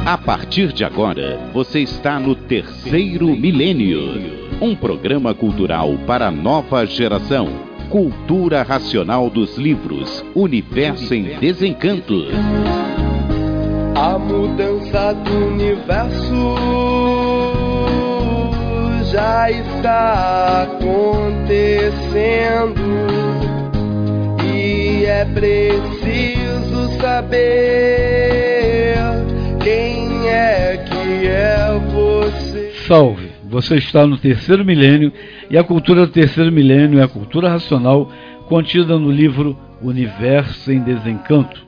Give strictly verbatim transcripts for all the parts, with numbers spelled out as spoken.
A partir de agora, você está no Terceiro Milênio, um programa cultural para a nova geração. Cultura racional dos livros, Universo em Desencanto. A mudança do universo já está acontecendo e é preciso saber quem é que é você. Salve! Você está no Terceiro Milênio e a cultura do Terceiro Milênio é a cultura racional contida no livro Universo em Desencanto.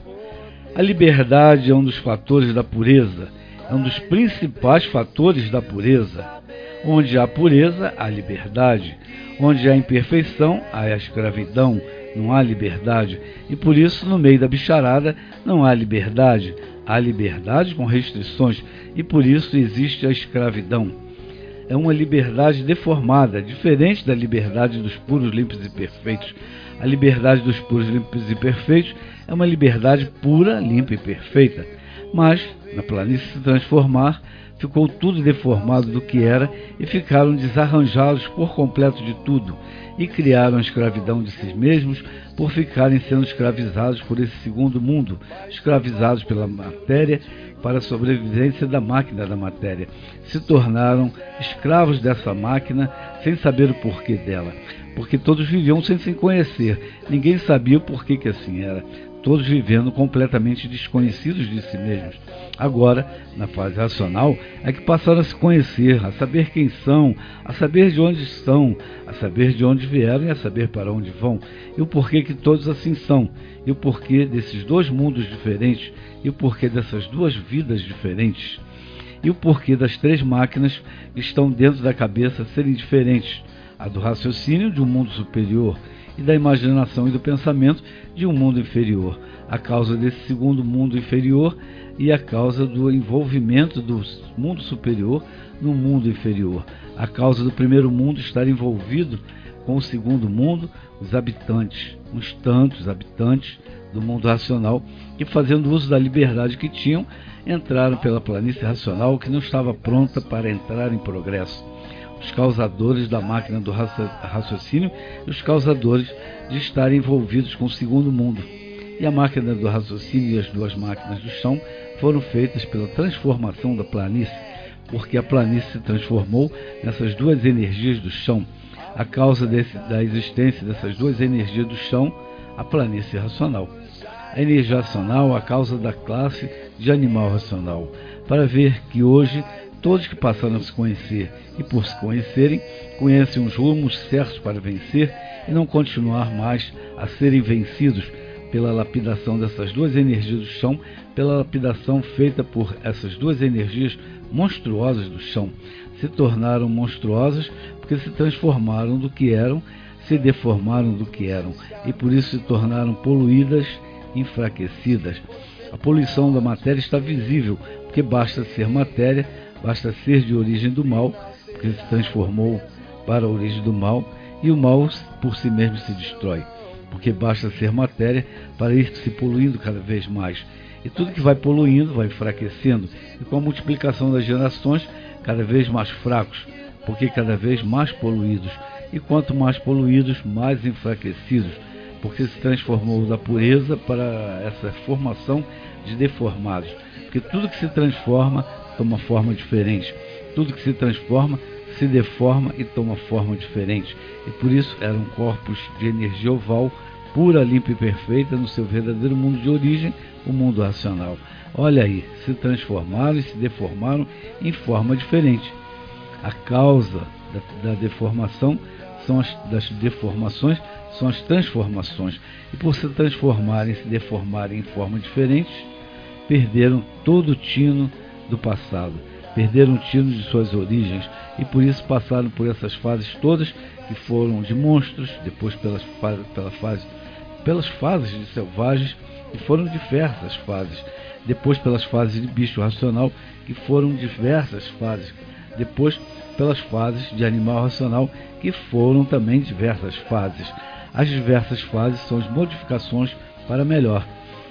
A liberdade é um dos fatores da pureza, é um dos principais fatores da pureza. Onde há pureza, há liberdade. Onde há imperfeição, há a escravidão, não há liberdade. E por isso, no meio da bicharada, não há liberdade. Há liberdade com restrições e por isso existe a escravidão. É uma liberdade deformada, diferente da liberdade dos puros, limpos e perfeitos. A liberdade dos puros, limpos e perfeitos é uma liberdade pura, limpa e perfeita. Mas, na planície se transformar, ficou tudo deformado do que era e ficaram desarranjados por completo de tudo e criaram a escravidão de si mesmos por ficarem sendo escravizados por esse segundo mundo, escravizados pela matéria para a sobrevivência da máquina da matéria. Se tornaram escravos dessa máquina sem saber o porquê dela, porque todos viviam sem se conhecer, ninguém sabia o porquê que assim era. Todos vivendo completamente desconhecidos de si mesmos. Agora, na fase racional, é que passaram a se conhecer, a saber quem são, a saber de onde estão, a saber de onde vieram e a saber para onde vão, e o porquê que todos assim são, e o porquê desses dois mundos diferentes, e o porquê dessas duas vidas diferentes, e o porquê das três máquinas que estão dentro da cabeça serem diferentes, a do raciocínio de um mundo superior, e da imaginação e do pensamento de um mundo inferior, a causa desse segundo mundo inferior e a causa do envolvimento do mundo superior no mundo inferior, a causa do primeiro mundo estar envolvido com o segundo mundo, os habitantes, uns tantos habitantes do mundo racional, que fazendo uso da liberdade que tinham, entraram pela planície racional que não estava pronta para entrar em progresso. Os causadores da máquina do raciocínio e os causadores de estarem envolvidos com o segundo mundo. E a máquina do raciocínio e as duas máquinas do chão foram feitas pela transformação da planície, porque a planície se transformou nessas duas energias do chão. A causa desse, da existência dessas duas energias do chão, a planície racional. A energia racional é a causa da classe de animal racional, para ver que hoje todos que passaram a se conhecer e por se conhecerem, conhecem os rumos certos para vencer e não continuar mais a serem vencidos pela lapidação dessas duas energias do chão, pela lapidação feita por essas duas energias monstruosas do chão. Se tornaram monstruosas porque se transformaram do que eram, se deformaram do que eram e por isso se tornaram poluídas, enfraquecidas. A poluição da matéria está visível, porque basta ser matéria, basta ser de origem do mal, porque se transformou para a origem do mal, e o mal por si mesmo se destrói, porque basta ser matéria para ir se poluindo cada vez mais. E tudo que vai poluindo vai enfraquecendo, e com a multiplicação das gerações, cada vez mais fracos, porque cada vez mais poluídos, e quanto mais poluídos, mais enfraquecidos, porque se transformou da pureza para essa formação de deformados, porque tudo que se transforma toma forma diferente. Tudo que se transforma se deforma e toma forma diferente. E por isso eram corpos de energia oval, pura, limpa e perfeita no seu verdadeiro mundo de origem, o mundo racional. Olha aí, se transformaram e se deformaram em forma diferente. A causa da, da deformação são as, das deformações são as transformações. E por se transformarem e se deformarem em forma diferente, perderam todo o tino do passado, perderam o tino de suas origens e por isso passaram por essas fases todas que foram de monstros, depois pelas, pela fase, pelas fases de selvagens, que foram diversas fases, depois pelas fases de bicho racional, que foram diversas fases, depois pelas fases de animal racional, que foram também diversas fases. As diversas fases são as modificações para melhor.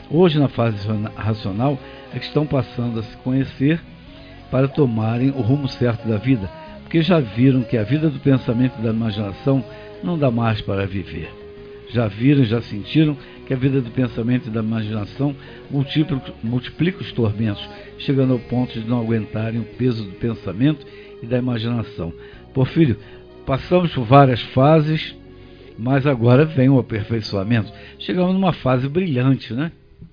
Hoje, na fase racional, é que estão passando a se conhecer para tomarem o rumo certo da vida, porque já viram que a vida do pensamento e da imaginação não dá mais para viver. Já viram, já sentiram que a vida do pensamento e da imaginação multiplica, multiplica os tormentos, chegando ao ponto de não aguentarem o peso do pensamento e da imaginação. Porfírio, passamos por várias fases, mas agora vem o aperfeiçoamento. Chegamos numa fase brilhante, né?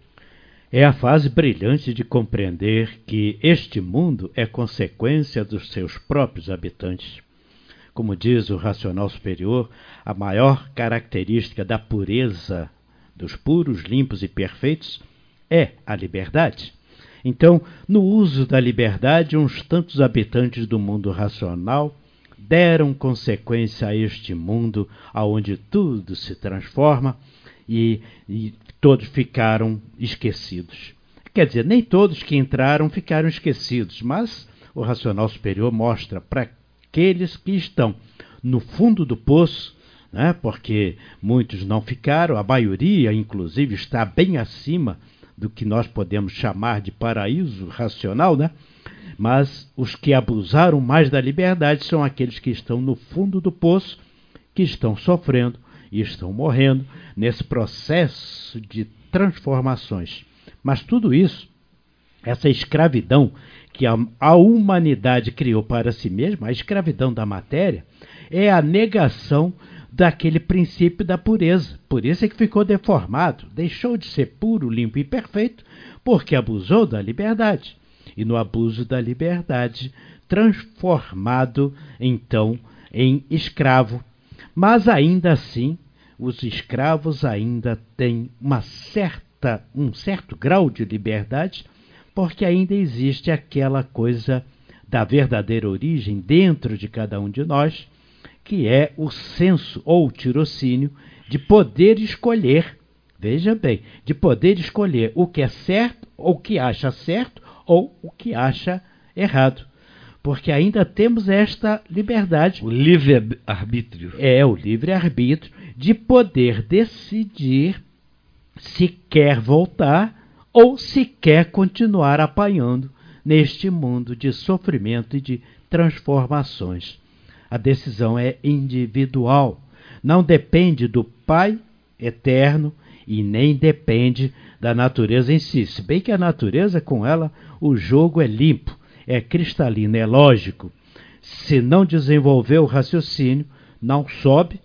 É a fase brilhante de compreender que este mundo é consequência dos seus próprios habitantes. Como diz o racional superior, a maior característica da pureza, dos puros, limpos e perfeitos, é a liberdade. Então, no uso da liberdade, uns tantos habitantes do mundo racional deram consequência a este mundo onde tudo se transforma e, e todos ficaram esquecidos. Quer dizer, nem todos que entraram ficaram esquecidos, mas o racional superior mostra para aqueles que estão no fundo do poço, né, porque muitos não ficaram, a maioria, inclusive, está bem acima do que nós podemos chamar de paraíso racional, né? Mas os que abusaram mais da liberdade são aqueles que estão no fundo do poço, que estão sofrendo e estão morrendo nesse processo de transformações. Mas tudo isso, essa escravidão que a, a humanidade criou para si mesma, a escravidão da matéria, é a negação daquele princípio da pureza. Por isso é que ficou deformado, deixou de ser puro, limpo e perfeito, porque abusou da liberdade. E no abuso da liberdade, transformado, então, em escravo. Mas ainda assim, os escravos ainda têm uma certa, um certo grau de liberdade, porque ainda existe aquela coisa da verdadeira origem dentro de cada um de nós, que é o senso ou o tirocínio de poder escolher, veja bem, de poder escolher o que é certo, ou o que acha certo, ou o que acha errado. Porque ainda temos esta liberdade. O livre-arbítrio. É, o livre-arbítrio de poder decidir se quer voltar ou se quer continuar apanhando neste mundo de sofrimento e de transformações. A decisão é individual, não depende do Pai eterno e nem depende da natureza em si. Se bem que a natureza, com ela, o jogo é limpo, é cristalino, é lógico. Se não desenvolver o raciocínio, não sobe,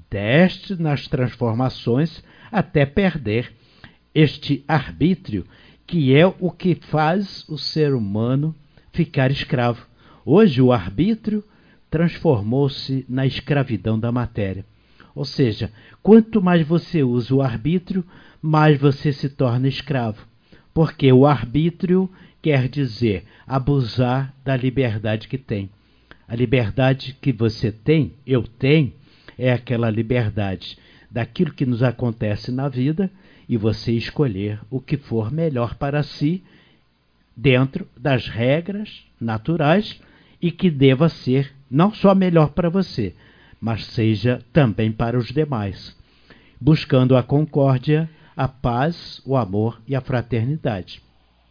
desce nas transformações até perder este arbítrio, que é o que faz o ser humano ficar escravo. Hoje o arbítrio transformou-se na escravidão da matéria. Ou seja, quanto mais você usa o arbítrio, mais você se torna escravo. Porque o arbítrio quer dizer abusar da liberdade que tem. A liberdade que você tem, eu tenho, é aquela liberdade daquilo que nos acontece na vida e você escolher o que for melhor para si dentro das regras naturais e que deva ser não só melhor para você, mas seja também para os demais, buscando a concórdia, a paz, o amor e a fraternidade.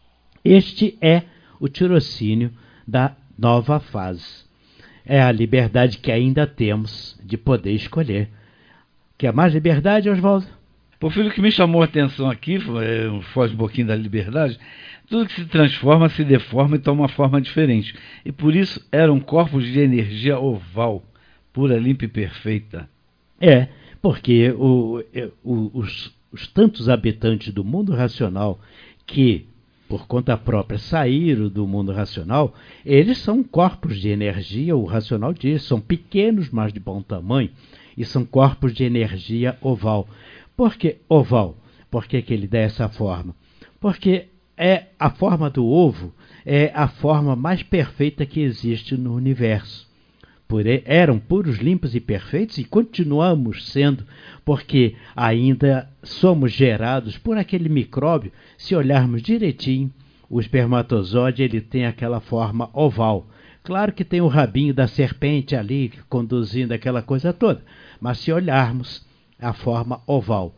Este é o tirocínio da nova fase. É a liberdade que ainda temos de poder escolher. Quer mais liberdade, Oswaldo? Porfírio, o que me chamou a atenção aqui, foge um pouquinho da liberdade, tudo que se transforma, se deforma e toma uma forma diferente. E por isso eram corpos de energia oval, pura, limpa e perfeita. É, porque o, o, os, os tantos habitantes do mundo racional que, por conta própria, saíram do mundo racional, eles são corpos de energia, o racional diz, são pequenos, mas de bom tamanho, e são corpos de energia oval. Por que oval? Por que que ele dá essa forma? Porque é a forma do ovo, é a forma mais perfeita que existe no universo. Por, eram puros, limpos e perfeitos e continuamos sendo, porque ainda somos gerados por aquele micróbio. Se olharmos direitinho, o espermatozoide ele tem aquela forma oval. Claro que tem o rabinho da serpente ali, conduzindo aquela coisa toda, mas se olharmos a forma oval,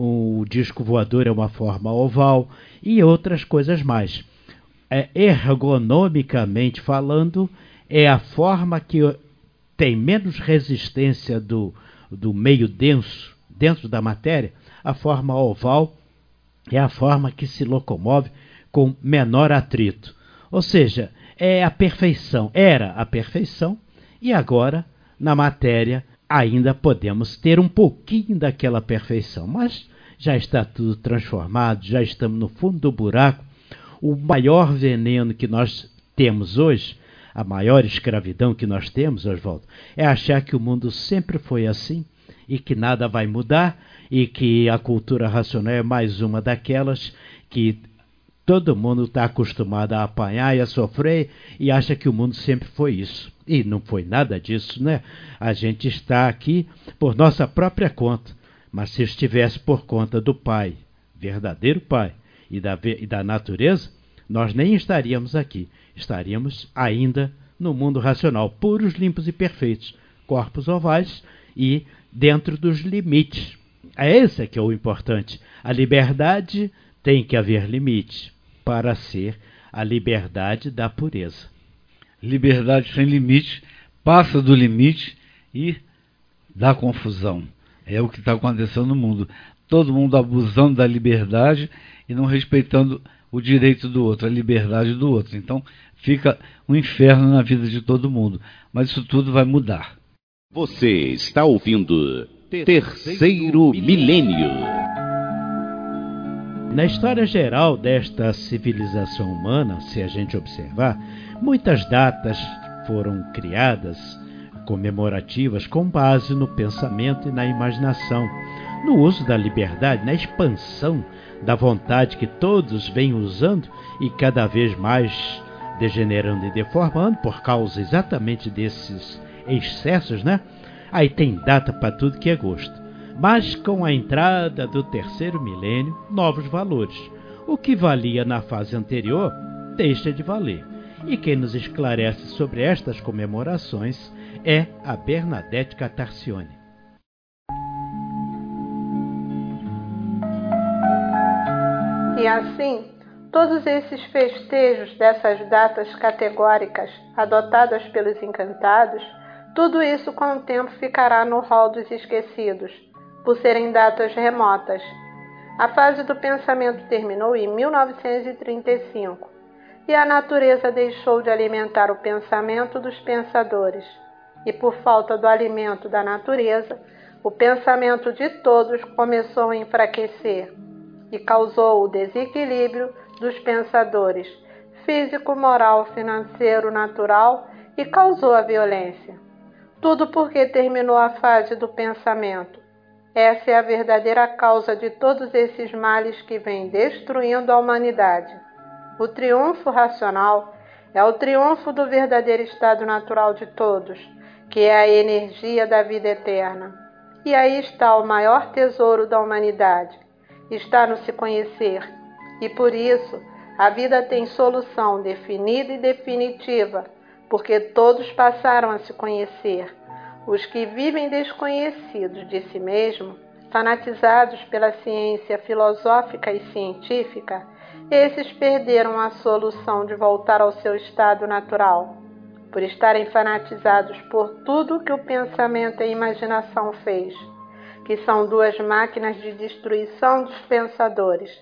o disco voador é uma forma oval e outras coisas mais. É, ergonomicamente falando, é a forma que tem menos resistência do, do meio denso dentro da matéria. A forma oval é a forma que se locomove com menor atrito. Ou seja, é a perfeição, era a perfeição, e agora, na matéria, ainda podemos ter um pouquinho daquela perfeição, mas já está tudo transformado, já estamos no fundo do buraco. O maior veneno que nós temos hoje, a maior escravidão que nós temos, Oswaldo, é achar que o mundo sempre foi assim e que nada vai mudar e que a cultura racional é mais uma daquelas que todo mundo está acostumado a apanhar e a sofrer e acha que o mundo sempre foi isso. E não foi nada disso, né? A gente está aqui por nossa própria conta, mas se estivesse por conta do Pai, verdadeiro Pai, e da, e da natureza, nós nem estaríamos aqui. Estaríamos ainda no mundo racional, puros, limpos e perfeitos, corpos ovais e dentro dos limites. É esse que é o importante. A liberdade tem que haver limite para ser a liberdade da pureza. Liberdade sem limite passa do limite e dá confusão. É o que está acontecendo no mundo. Todo mundo abusando da liberdade e não respeitando o direito do outro, a liberdade do outro. Então fica um inferno na vida de todo mundo. Mas isso tudo vai mudar. Você está ouvindo Terceiro Milênio. Na história geral desta civilização humana, se a gente observar, muitas datas foram criadas, comemorativas, com base no pensamento e na imaginação, no uso da liberdade, na expansão da vontade que todos vêm usando e cada vez mais degenerando e deformando por causa exatamente desses excessos, né? Aí tem data para tudo que é gosto. Mas com a entrada do terceiro milênio, novos valores. O que valia na fase anterior deixa de valer. E quem nos esclarece sobre estas comemorações é a Bernadette Catarcione. E assim, todos esses festejos dessas datas categóricas adotadas pelos encantados, tudo isso com o tempo ficará no rol dos esquecidos, por serem datas remotas. A fase do pensamento terminou em mil novecentos e trinta e cinco, e a natureza deixou de alimentar o pensamento dos pensadores. E por falta do alimento da natureza, o pensamento de todos começou a enfraquecer e causou o desequilíbrio dos pensadores, físico, moral, financeiro, natural, e causou a violência. Tudo porque terminou a fase do pensamento. Essa é a verdadeira causa de todos esses males que vêm destruindo a humanidade. O triunfo racional é o triunfo do verdadeiro estado natural de todos, que é a energia da vida eterna. E aí está o maior tesouro da humanidade. Está no se conhecer. E por isso, a vida tem solução definida e definitiva, porque todos passaram a se conhecer. Os que vivem desconhecidos de si mesmo, fanatizados pela ciência filosófica e científica, esses perderam a solução de voltar ao seu estado natural, por estarem fanatizados por tudo que o pensamento e a imaginação fez, que são duas máquinas de destruição dos pensadores.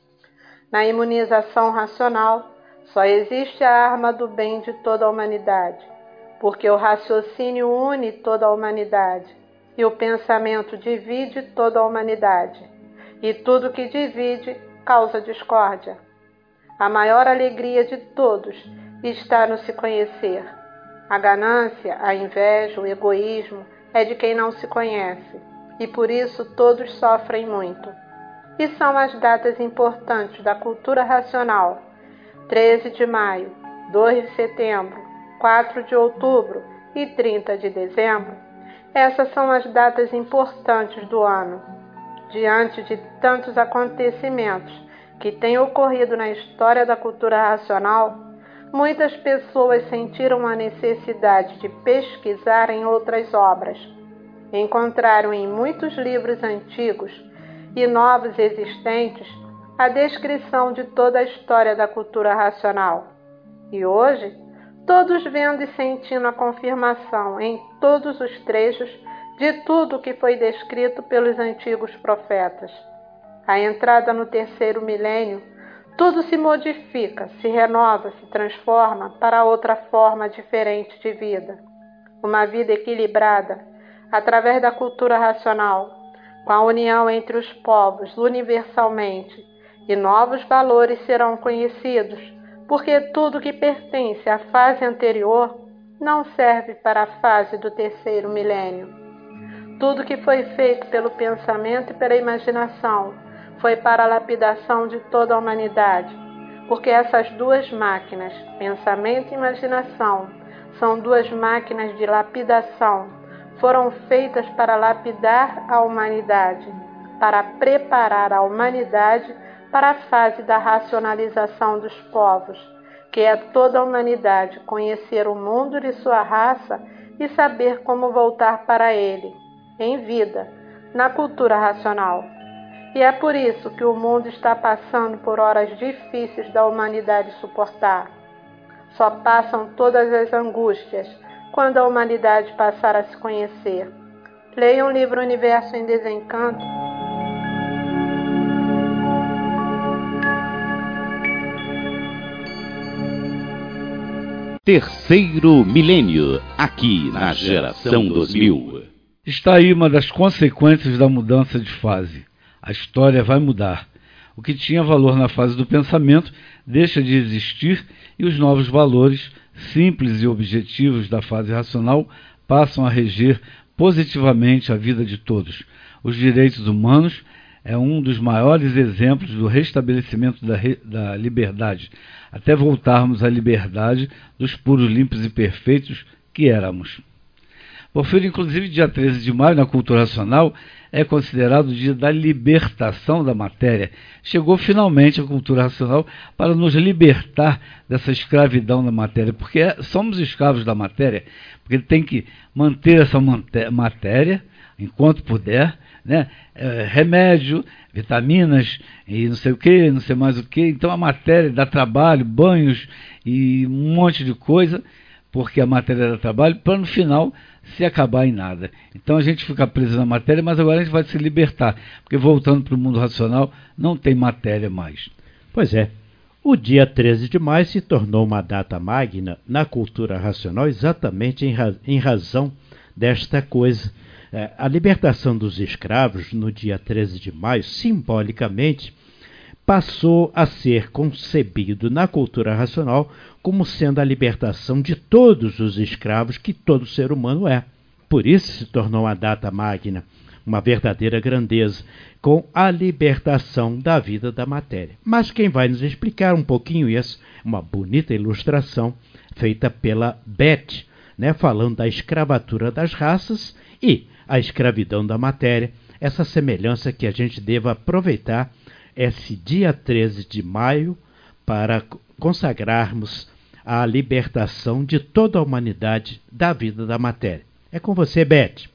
Na imunização racional, só existe a arma do bem de toda a humanidade, porque o raciocínio une toda a humanidade, e o pensamento divide toda a humanidade, e tudo que divide causa discórdia. A maior alegria de todos está no se conhecer. A ganância, a inveja, o egoísmo é de quem não se conhece, e por isso todos sofrem muito. E são as datas importantes da cultura racional: treze de maio, dois de setembro, quatro de outubro e trinta de dezembro. Essas são as datas importantes do ano. Diante de tantos acontecimentos que têm ocorrido na história da cultura racional, muitas pessoas sentiram a necessidade de pesquisar em outras obras. Encontraram em muitos livros antigos e novos existentes a descrição de toda a história da cultura racional. E hoje, todos vendo e sentindo a confirmação em todos os trechos de tudo que foi descrito pelos antigos profetas. A entrada no terceiro milênio, tudo se modifica, se renova, se transforma para outra forma diferente de vida. Uma vida equilibrada, através da cultura racional, com a união entre os povos universalmente, e novos valores serão conhecidos, porque tudo que pertence à fase anterior não serve para a fase do terceiro milênio. Tudo que foi feito pelo pensamento e pela imaginação foi para a lapidação de toda a humanidade, porque essas duas máquinas, pensamento e imaginação, são duas máquinas de lapidação, foram feitas para lapidar a humanidade, para preparar a humanidade para a fase da racionalização dos povos, que é toda a humanidade conhecer o mundo de sua raça e saber como voltar para ele, em vida, na cultura racional. E é por isso que o mundo está passando por horas difíceis da humanidade suportar. Só passam todas as angústias quando a humanidade passar a se conhecer. Leiam o livro Universo em Desencanto. Terceiro milênio, aqui na Geração dois mil. Está aí uma das consequências da mudança de fase. A história vai mudar. O que tinha valor na fase do pensamento deixa de existir e os novos valores, simples e objetivos da fase racional, passam a reger positivamente a vida de todos. Os direitos humanos é um dos maiores exemplos do restabelecimento da, re... da liberdade, até voltarmos à liberdade dos puros, limpos e perfeitos que éramos. Porfírio, inclusive, dia treze de maio, na cultura racional, é considerado o dia da libertação da matéria. Chegou finalmente a cultura racional para nos libertar dessa escravidão da matéria, porque somos escravos da matéria, porque tem que manter essa matéria, enquanto puder, né? É, remédio, vitaminas e não sei o que, não sei mais o que. Então a matéria dá trabalho, banhos e um monte de coisa, porque a matéria dá trabalho, para no final se acabar em nada. Então a gente fica preso na matéria, mas agora a gente vai se libertar, porque voltando para o mundo racional, não tem matéria mais. Pois é, o dia treze de maio se tornou uma data magna na cultura racional exatamente em, ra- em razão desta coisa. É, a libertação dos escravos no dia treze de maio, simbolicamente, passou a ser concebido na cultura racional como sendo a libertação de todos os escravos que todo ser humano é. Por isso se tornou uma data magna, uma verdadeira grandeza, com a libertação da vida da matéria. Mas quem vai nos explicar um pouquinho isso, uma bonita ilustração feita pela Beth, né, falando da escravatura das raças e a escravidão da matéria, essa semelhança que a gente deva aproveitar esse dia treze de maio para consagrarmos a libertação de toda a humanidade da vida da matéria. É com você, Beth.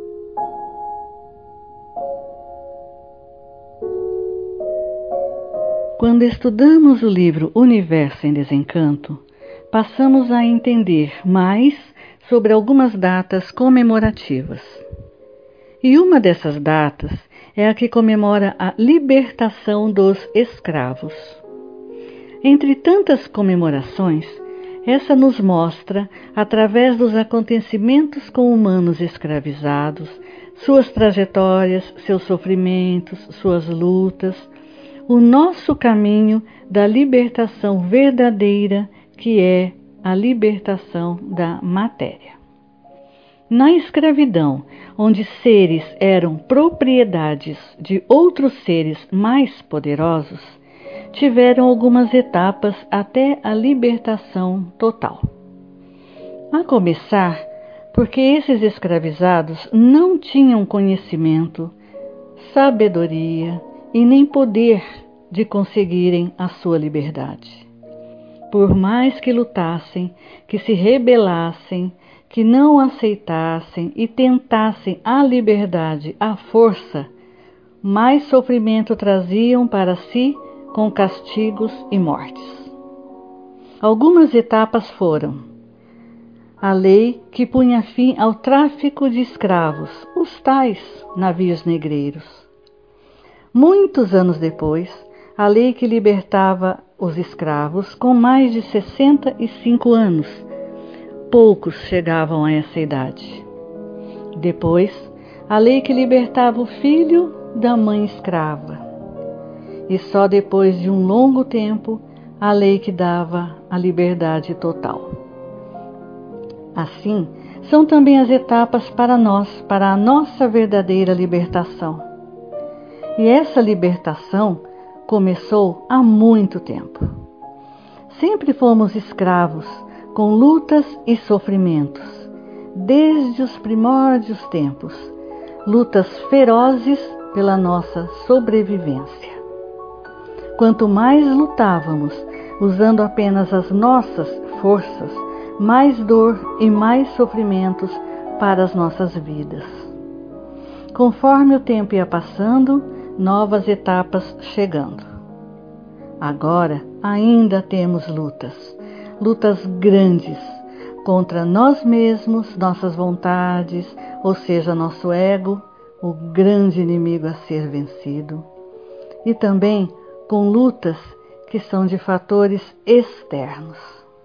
Quando estudamos o livro Universo em Desencanto, passamos a entender mais sobre algumas datas comemorativas. E uma dessas datas é a que comemora a libertação dos escravos. Entre tantas comemorações, essa nos mostra, através dos acontecimentos com humanos escravizados, suas trajetórias, seus sofrimentos, suas lutas, o nosso caminho da libertação verdadeira, que é a libertação da matéria. Na escravidão, onde seres eram propriedades de outros seres mais poderosos, tiveram algumas etapas até a libertação total. A começar, porque esses escravizados não tinham conhecimento, sabedoria e nem poder de conseguirem a sua liberdade. Por mais que lutassem, que se rebelassem, que não aceitassem e tentassem a liberdade à força, mais sofrimento traziam para si com castigos e mortes. Algumas etapas foram: a lei que punha fim ao tráfico de escravos, os tais navios negreiros. Muitos anos depois, a lei que libertava os escravos com mais de sessenta e cinco anos. Poucos chegavam a essa idade. Depois, a lei que libertava o filho da mãe escrava. E só depois de um longo tempo, a lei que dava a liberdade total. Assim, são também as etapas para nós, para a nossa verdadeira libertação. E essa libertação começou há muito tempo. Sempre fomos escravos, com lutas e sofrimentos, desde os primórdios tempos, lutas ferozes pela nossa sobrevivência. Quanto mais lutávamos, usando apenas as nossas forças, mais dor e mais sofrimentos para as nossas vidas. Conforme o tempo ia passando, novas etapas chegando. Agora ainda temos lutas, lutas grandes contra nós mesmos, nossas vontades, ou seja, nosso ego, o grande inimigo a ser vencido, e também com lutas que são de fatores externos.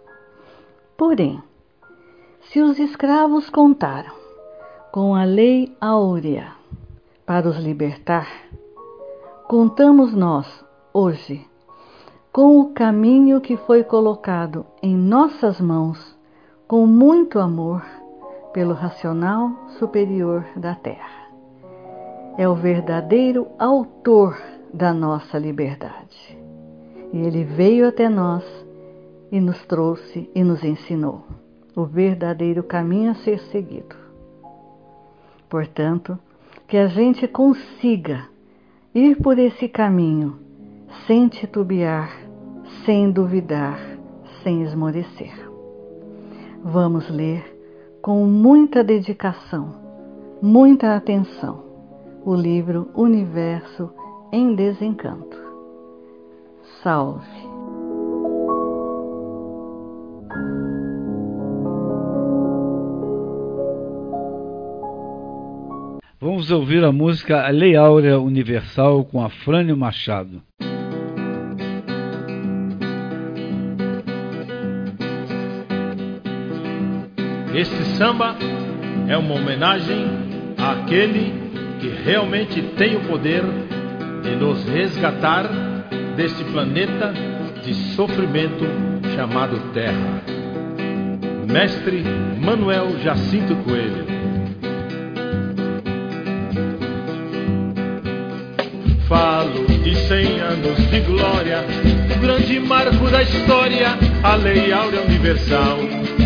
Porém, se os escravos contaram com a lei áurea para os libertar, contamos nós, hoje, com o caminho que foi colocado em nossas mãos com muito amor pelo racional superior da Terra. É o verdadeiro autor da nossa liberdade. E ele veio até nós e nos trouxe e nos ensinou o verdadeiro caminho a ser seguido. Portanto, que a gente consiga ir por esse caminho sem titubear, sem duvidar, sem esmorecer. Vamos ler com muita dedicação, muita atenção, o livro Universo em Desencanto. Salve! Vamos ouvir a música A Lei Áurea Universal com Afrânio Machado. Este samba é uma homenagem àquele que realmente tem o poder de nos resgatar deste planeta de sofrimento chamado Terra. Mestre Manuel Jacinto Coelho. Falo de cem anos de glória, o grande marco da história, a Lei Áurea Universal.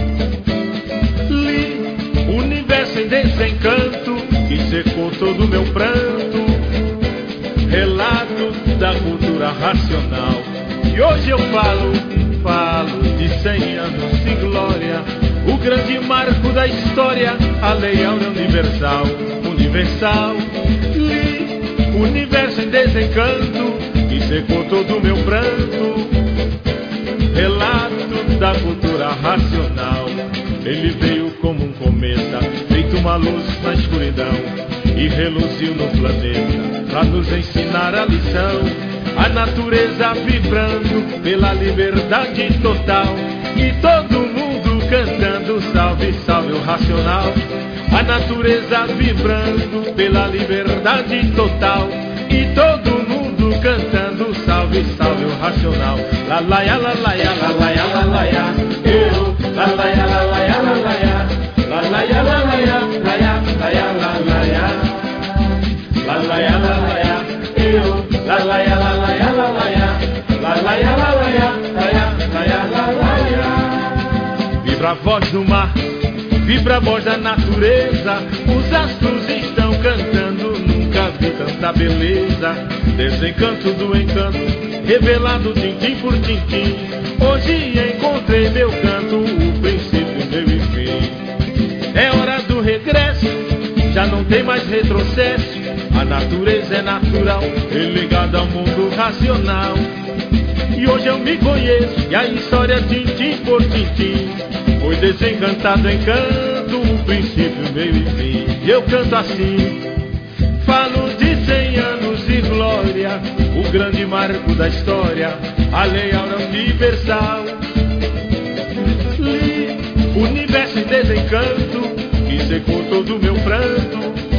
Li o universo em desencanto, que secou todo o meu pranto, relato da cultura racional. E hoje eu falo, falo de cem anos de glória, o grande marco da história, a Lei Áurea Universal. Universal, li o universo em desencanto, que secou todo o meu pranto, relato da cultura racional. Ele veio como um cometa, feito uma luz na escuridão, e reluziu no planeta, pra nos ensinar a lição. A natureza vibrando pela liberdade total, e todo mundo cantando salve, salve o racional. A natureza vibrando pela liberdade total, e todo mundo cantando salve, salve o racional. La la ya, la la ya, la la ya, la la ya, eu, la la ya, la la ya, la la ya, la la ya, la la ya, la ya, la ya, la la ya, la la ya, la la ya, eu, la la ya, la la ya, la la ya, la la ya, la la ya, la ya, la ya, la la ya. Vibra a voz do mar, vibra a voz da natureza, os astros estão cantando, nunca vi tanta beleza. Desencanto do encanto, revelado tintim por tintim. Hoje encontrei meu canto, o princípio, meu e fim. É hora do regresso, já não tem mais retrocesso. A natureza é natural, relegada ao mundo racional. E hoje eu me conheço, e a história tintim por tintim foi desencantado em canto, um princípio, meio e fim. E eu canto assim, falo de cem anos de glória, o grande marco da história, a lei aura universal. Li o universo em desencanto, que secou todo o meu pranto,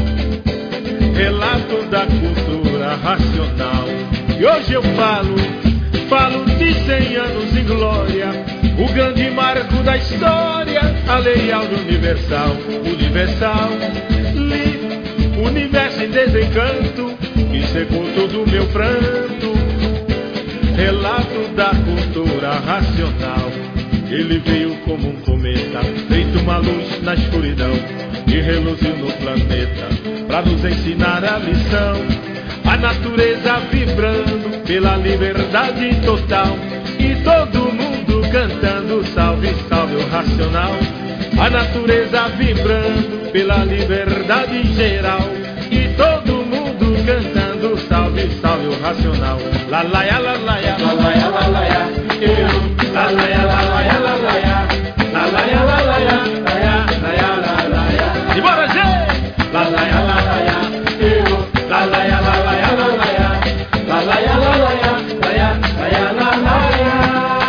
relato da cultura racional. E hoje eu falo, falo de cem anos em glória, o grande marco da história, a lei aura universal, universal. Li o universo em desencanto, que secou todo o meu pranto, relato da cultura racional. Ele veio como um cometa, feito uma luz na escuridão, e reluziu no planeta, pra nos ensinar a lição. A natureza vibrando pela liberdade total, e todo mundo cantando salve, salve o racional. A natureza vibrando pela liberdade geral, e todo mundo cantando salve, salve o racional. La la ya, la la ya, la la ya, la la ya, eu, la la ya, la la ya, la la ya, la la ya, la la ya, la ya, la ya, la la ya. E bora, gente! La la ya, la la ya, eu, la la ya, la la ya, la la ya, la la ya, la la ya, la ya, la ya, la la ya.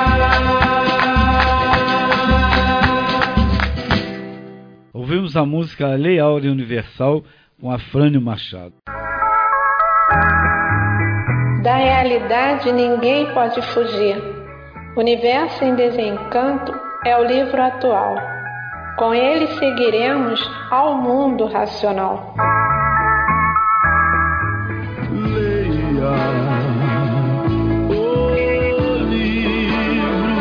Ouvimos a música A Lei Áurea Universal com Afrânio Machado. Da realidade ninguém pode fugir. Universo em Desencanto é o livro atual. Com ele seguiremos ao mundo racional. Leia o livro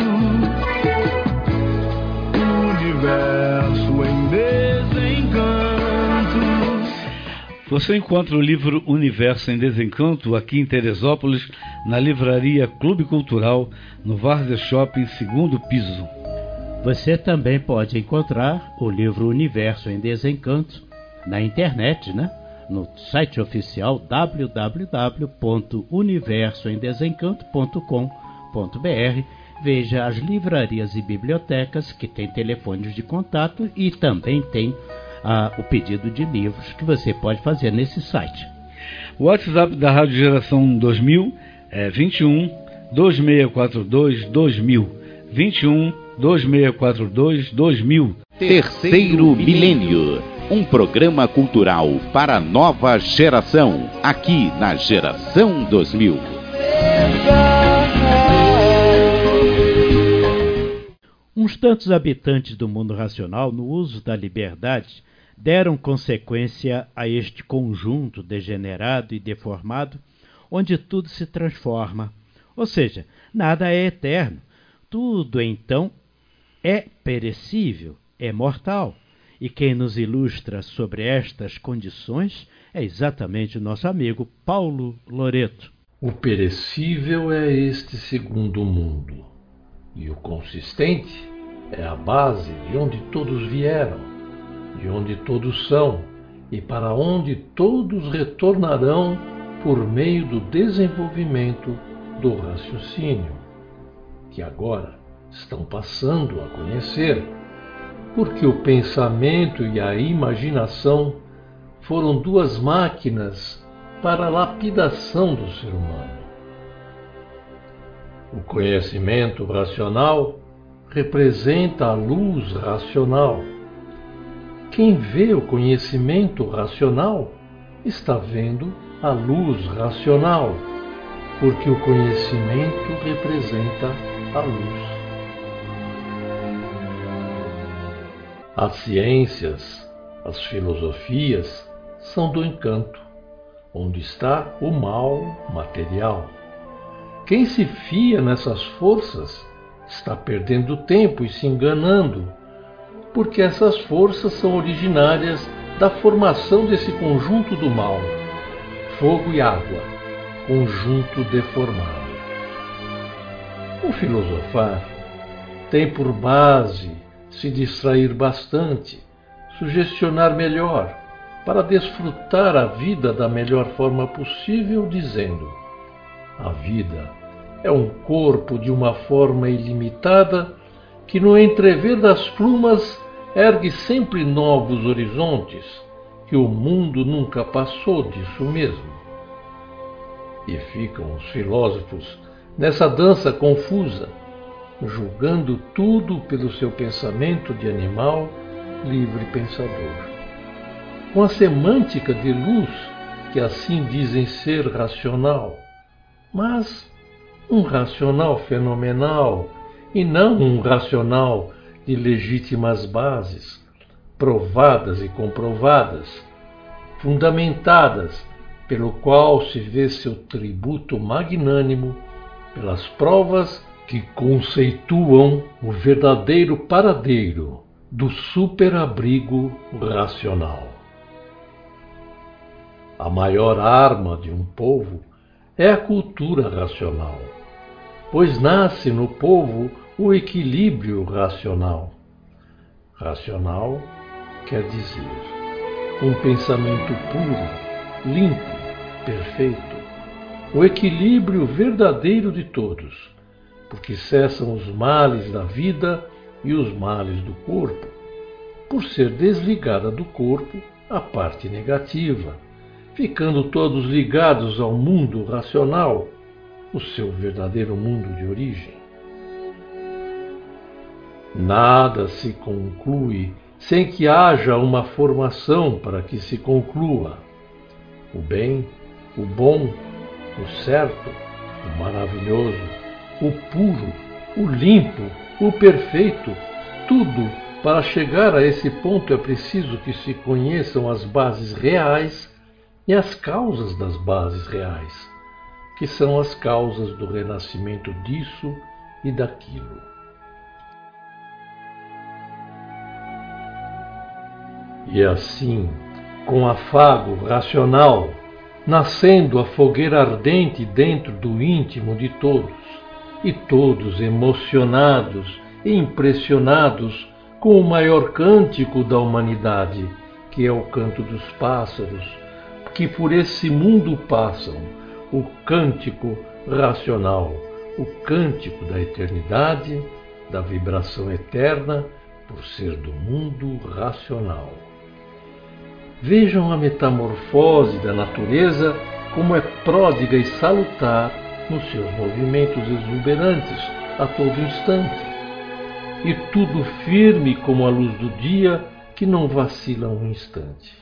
Universo em Desencanto. Você encontra o livro Universo em Desencanto aqui em Teresópolis, na livraria Clube Cultural, no Várzea Shopping, segundo piso. Você também pode encontrar o livro Universo em Desencanto na internet, né? No site oficial w w w ponto universo em desencanto ponto com ponto b r. Veja as livrarias e bibliotecas que têm telefones de contato e também tem ah, o pedido de livros que você pode fazer nesse site. O WhatsApp da Rádio Geração dois mil é vinte e um, dois seis quatro dois, dois mil. vinte e um, dois seis quatro dois, dois mil. Terceiro Milênio, um programa cultural para a nova geração, aqui na Geração dois mil. Uns tantos habitantes do mundo racional, no uso da liberdade, deram consequência a este conjunto degenerado e deformado, onde tudo se transforma. Ou seja, nada é eterno. Tudo, então, é perecível, é mortal. E quem nos ilustra sobre estas condições é exatamente o nosso amigo Paulo Loreto. O perecível é este segundo mundo, e o consistente é a base de onde todos vieram, de onde todos são e para onde todos retornarão por meio do desenvolvimento do raciocínio, que agora estão passando a conhecer, porque o pensamento e a imaginação foram duas máquinas para a lapidação do ser humano. O conhecimento racional representa a luz racional. Quem vê o conhecimento racional está vendo a luz racional, porque o conhecimento representa a luz. As ciências, as filosofias são do encanto, onde está o mal material. Quem se fia nessas forças está perdendo tempo e se enganando, porque essas forças são originárias da formação desse conjunto do mal, fogo e água, conjunto deformado. O filosofar tem por base se distrair bastante, sugestionar melhor, para desfrutar a vida da melhor forma possível, dizendo: a vida é um corpo de uma forma ilimitada que no entrever das plumas ergue sempre novos horizontes, que o mundo nunca passou disso mesmo. E ficam os filósofos nessa dança confusa, julgando tudo pelo seu pensamento de animal livre pensador. Com a semântica de luz, que assim dizem ser racional, mas um racional fenomenal, e não um racional de legítimas bases, provadas e comprovadas, fundamentadas, pelo qual se vê seu tributo magnânimo, pelas provas que conceituam o verdadeiro paradeiro do superabrigo racional. A maior arma de um povo é a cultura racional, pois nasce no povo o equilíbrio racional. Racional quer dizer um pensamento puro, limpo, perfeito, o equilíbrio verdadeiro de todos, porque cessam os males da vida e os males do corpo, por ser desligada do corpo a parte negativa, ficando todos ligados ao mundo racional, o seu verdadeiro mundo de origem. Nada se conclui sem que haja uma formação para que se conclua. O bem, o bom, o certo, o maravilhoso, o puro, o limpo, o perfeito, tudo para chegar a esse ponto é preciso que se conheçam as bases reais e as causas das bases reais, que são as causas do renascimento disso e daquilo. E assim, com afago racional, nascendo a fogueira ardente dentro do íntimo de todos, e todos emocionados e impressionados com o maior cântico da humanidade, que é o canto dos pássaros, que por esse mundo passam, o cântico racional, o cântico da eternidade, da vibração eterna, por ser do mundo racional. Vejam a metamorfose da natureza, como é pródiga e salutar nos seus movimentos exuberantes a todo instante, e tudo firme como a luz do dia que não vacila um instante.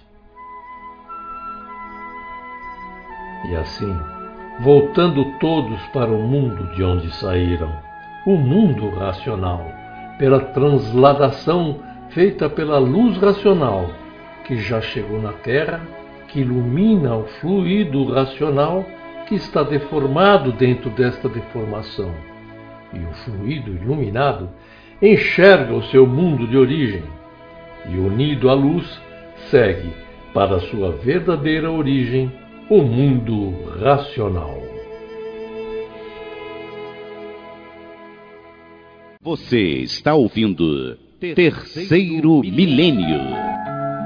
E assim, voltando todos para o mundo de onde saíram, o mundo racional, pela transladação feita pela luz racional, que já chegou na Terra, que ilumina o fluido racional que está deformado dentro desta deformação. E o fluido iluminado enxerga o seu mundo de origem e, unido à luz, segue para a sua verdadeira origem, o mundo racional. Você está ouvindo Terceiro Milênio.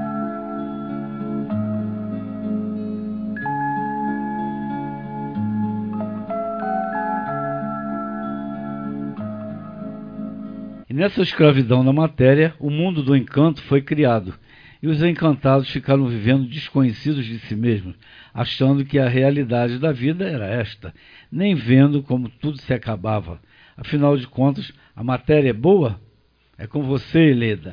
E nessa escravidão da matéria, o mundo do encanto foi criado, e os encantados ficaram vivendo desconhecidos de si mesmos, achando que a realidade da vida era esta, nem vendo como tudo se acabava. Afinal de contas, a matéria é boa? É com você, Leda.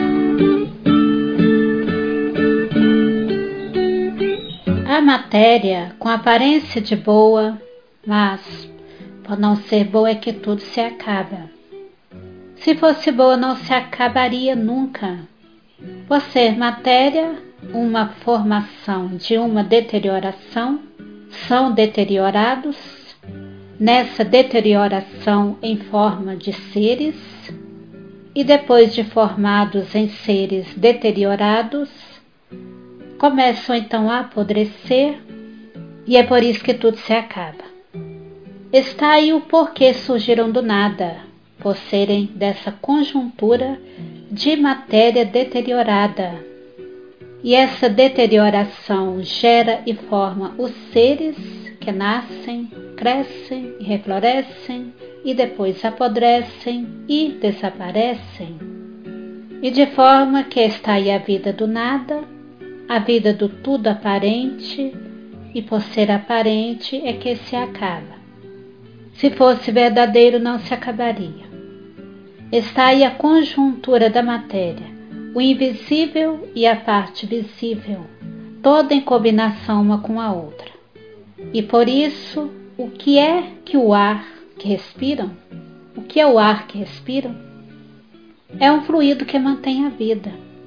A matéria, com aparência de boa, mas por não ser boa é que tudo se acaba. Se fosse boa, não se acabaria nunca. Por ser matéria, uma formação de uma deterioração, são deteriorados, nessa deterioração em forma de seres, e depois de formados em seres deteriorados, começam então a apodrecer, e é por isso que tudo se acaba. Está aí o porquê surgiram do nada, por serem dessa conjuntura de matéria deteriorada. E essa deterioração gera e forma os seres que nascem, crescem e reflorescem e depois apodrecem e desaparecem. E de forma que está aí a vida do nada, a vida do tudo aparente, e por ser aparente é que se acaba. Se fosse verdadeiro, não se acabaria. Está aí a conjuntura da matéria, o invisível e a parte visível, toda em combinação uma com a outra. E por isso, o que é que o ar que respiram? O que é o ar que respiram? É um fluido que mantém a vida.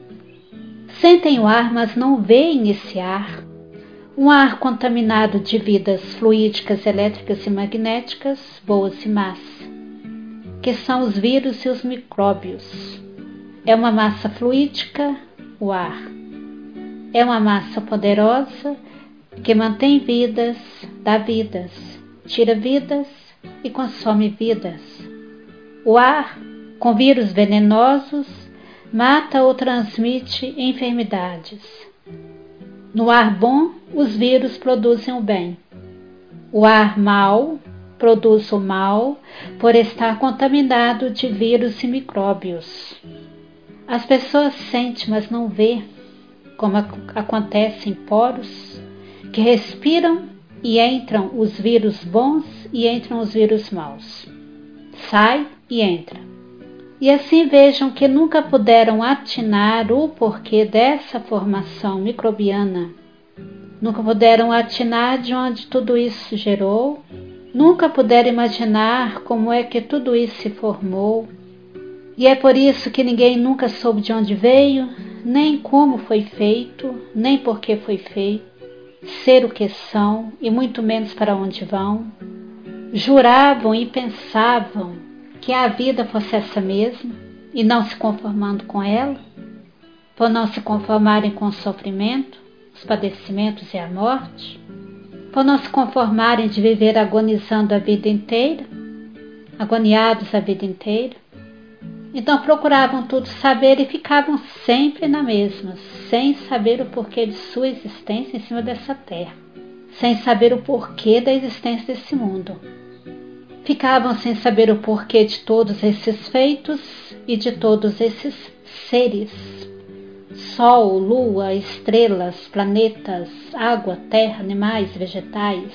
Sentem o ar, mas não veem esse ar. Um ar contaminado de vidas fluídicas, elétricas e magnéticas, boas e más, que são os vírus e os micróbios. É uma massa fluídica, o ar. É uma massa poderosa que mantém vidas, dá vidas, tira vidas e consome vidas. O ar, com vírus venenosos, mata ou transmite enfermidades. No ar bom, os vírus produzem o bem. O ar mau produz o mal por estar contaminado de vírus e micróbios. As pessoas sentem, mas não vê, como acontece em poros, que respiram e entram os vírus bons e entram os vírus maus. Sai e entra. E assim vejam que nunca puderam atinar o porquê dessa formação microbiana. Nunca puderam atinar de onde tudo isso gerou. Nunca puderam imaginar como é que tudo isso se formou. E é por isso que ninguém nunca soube de onde veio, nem como foi feito, nem por que foi feito, ser o que são e muito menos para onde vão. Juravam e pensavam que a vida fosse essa mesma e não se conformando com ela, por não se conformarem com o sofrimento, os padecimentos e a morte, por não se conformarem de viver agonizando a vida inteira, agoniados a vida inteira. Então procuravam tudo saber e ficavam sempre na mesma, sem saber o porquê de sua existência em cima dessa terra, sem saber o porquê da existência desse mundo. Ficavam sem saber o porquê de todos esses feitos e de todos esses seres. Sol, lua, estrelas, planetas, água, terra, animais, vegetais.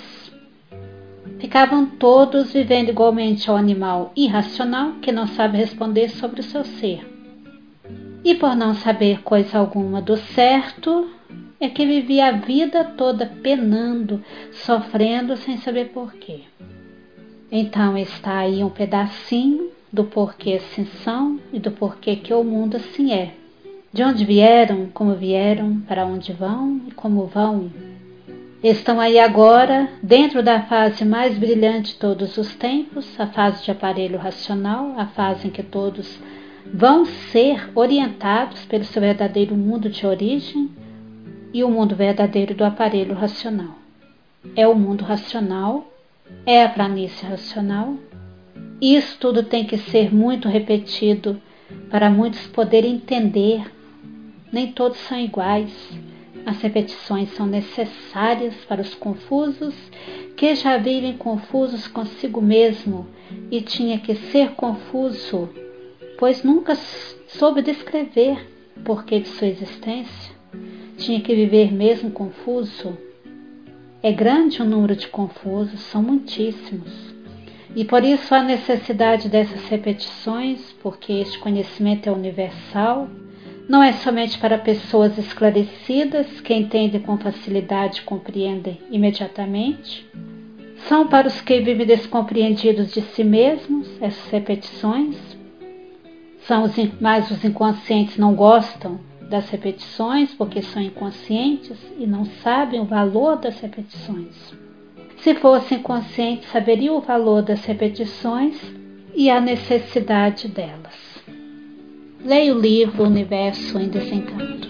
Ficavam todos vivendo igualmente ao animal irracional que não sabe responder sobre o seu ser. E por não saber coisa alguma do certo, é que vivia a vida toda penando, sofrendo sem saber porquê. Então está aí um pedacinho do porquê assim são e do porquê que o mundo assim é. De onde vieram, como vieram, para onde vão e como vão. Estão aí agora, dentro da fase mais brilhante de todos os tempos, a fase de aparelho racional, a fase em que todos vão ser orientados pelo seu verdadeiro mundo de origem e o mundo verdadeiro do aparelho racional. É o mundo racional, é a planície racional. Isso tudo tem que ser muito repetido para muitos poderem entender. Nem todos são iguais. As repetições são necessárias para os confusos que já vivem confusos consigo mesmo e tinha que ser confuso, pois nunca soube descrever o porquê de sua existência. Tinha que viver mesmo confuso. É grande o número de confusos, são muitíssimos. E por isso há necessidade dessas repetições, porque este conhecimento é universal. Não é somente para pessoas esclarecidas, que entendem com facilidade e compreendem imediatamente. São para os que vivem descompreendidos de si mesmos, essas repetições. São os, mas os inconscientes não gostam das repetições, porque são inconscientes e não sabem o valor das repetições. Se fossem conscientes, saberiam o valor das repetições e a necessidade delas. Leia o livro Universo em Desencanto.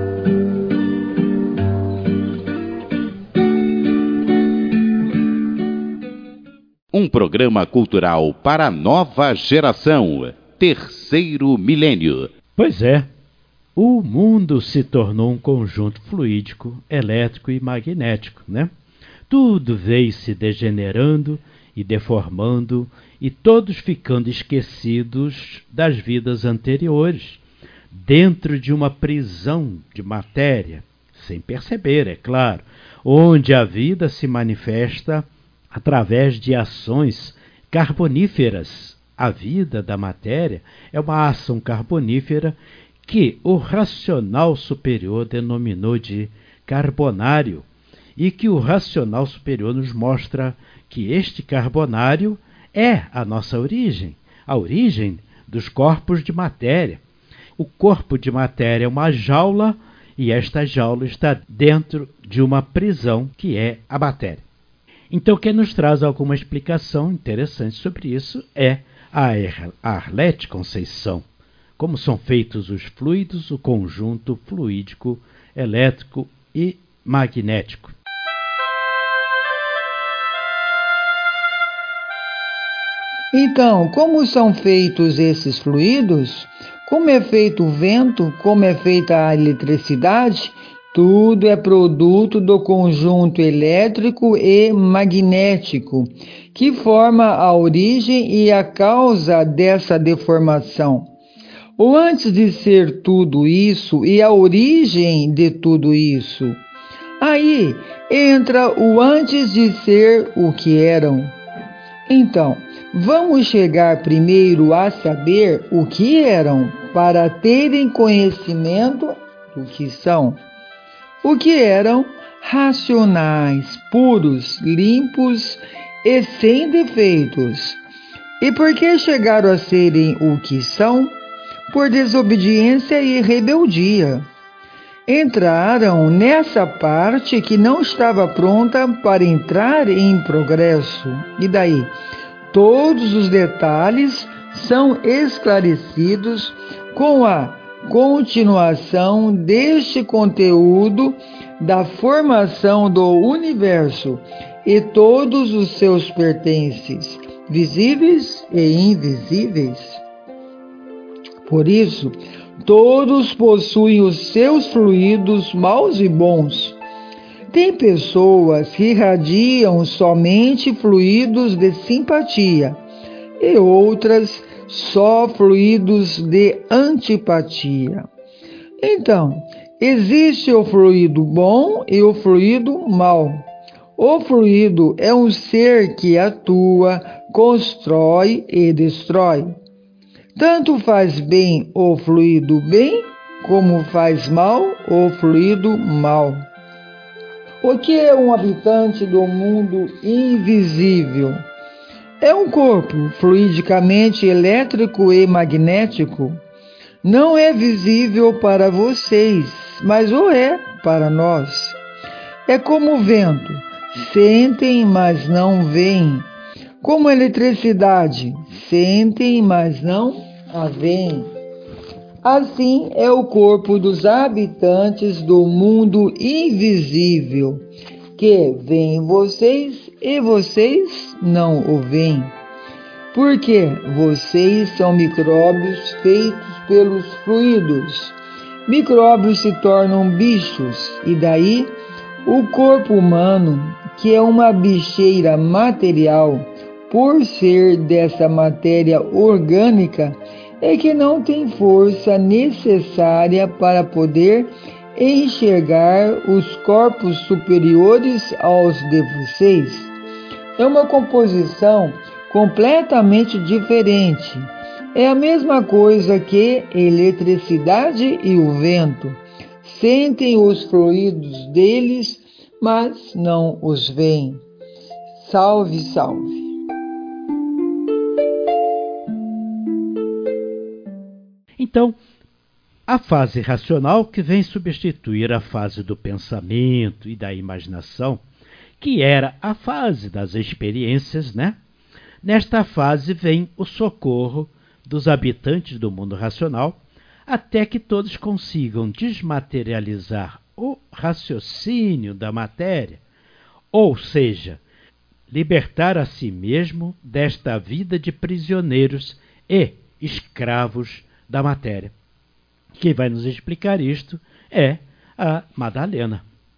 Um programa cultural para a nova geração. Terceiro milênio. Pois é. o mundo se tornou um conjunto fluídico, elétrico e magnético, né? Tudo veio se degenerando e deformando, e todos ficando esquecidos das vidas anteriores, dentro de uma prisão de matéria, sem perceber, é claro, onde a vida se manifesta através de ações carboníferas. A vida da matéria é uma ação carbonífera que o racional superior denominou de carbonário, e que o racional superior nos mostra que este carbonário é a nossa origem, a origem dos corpos de matéria. O corpo de matéria é uma jaula, e esta jaula está dentro de uma prisão, que é a matéria. Então, quem nos traz alguma explicação interessante sobre isso é a Arlete Conceição. Como são feitos os fluidos, o conjunto fluídico, elétrico e magnético. Então, como são feitos esses fluidos? Como é feito o vento? Como é feita a eletricidade? Tudo é produto do conjunto elétrico e magnético, que forma a origem e a causa dessa deformação. O antes de ser tudo isso e a origem de tudo isso. Aí entra o antes de ser o que eram. Então, vamos chegar primeiro a saber o que eram, para terem conhecimento do que são. O que eram racionais, puros, limpos e sem defeitos. E por que chegaram a serem o que são? Por desobediência e rebeldia. Entraram nessa parte que não estava pronta para entrar em progresso. E daí? Todos os detalhes são esclarecidos com a continuação deste conteúdo da formação do universo e todos os seus pertences, visíveis e invisíveis. Por isso, todos possuem os seus fluidos maus e bons. Tem pessoas que irradiam somente fluidos de simpatia e outras só fluidos de antipatia. Então, existe o fluido bom e o fluido mau. O fluido é um ser que atua, constrói e destrói. Tanto faz bem o fluido bem, como faz mal o fluido mal. O que é um habitante do mundo invisível? É um corpo fluidicamente elétrico e magnético. Não é visível para vocês, mas o é para nós. É como o vento, sentem, mas não veem. Como a eletricidade, sentem, mas não a veem. Assim é o corpo dos habitantes do mundo invisível, que veem vocês e vocês não o veem. Porque vocês são micróbios feitos pelos fluidos. Micróbios se tornam bichos, e daí o corpo humano, que é uma bicheira material, por ser dessa matéria orgânica, é que não tem força necessária para poder enxergar os corpos superiores aos de vocês. É uma composição completamente diferente. É a mesma coisa que eletricidade e o vento. Sentem os fluidos deles, mas não os veem. Salve, salve. Então, a fase racional, que vem substituir a fase do pensamento e da imaginação, que era a fase das experiências, né? Nesta fase vem o socorro dos habitantes do mundo racional, até que todos consigam desmaterializar o raciocínio da matéria, ou seja, libertar a si mesmo desta vida de prisioneiros e escravos da matéria. Quem vai nos explicar isto é a Madalena.